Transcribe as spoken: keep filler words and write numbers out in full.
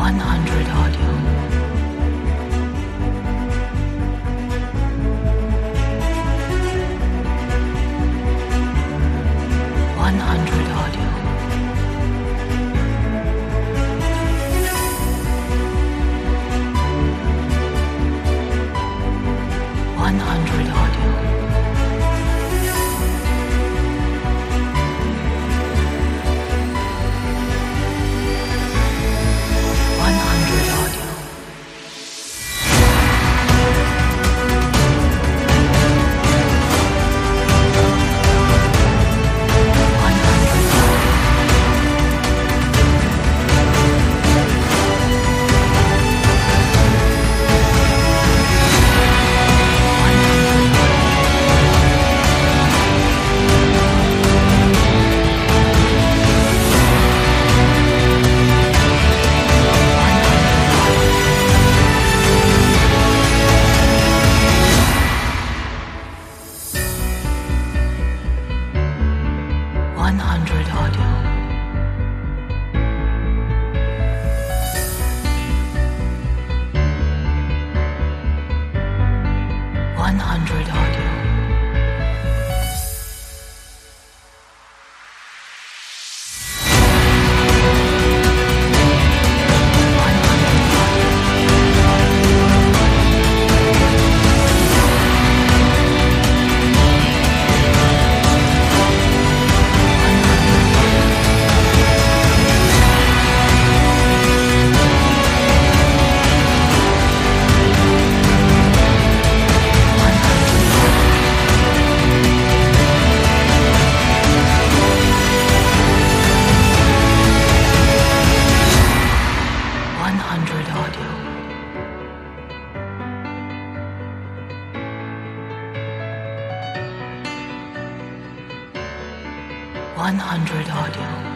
one hundred audio. one hundred audio. one hundred audio. one hundred audio. one hundred audio. one hundred audio. one hundred audio. one hundred audio.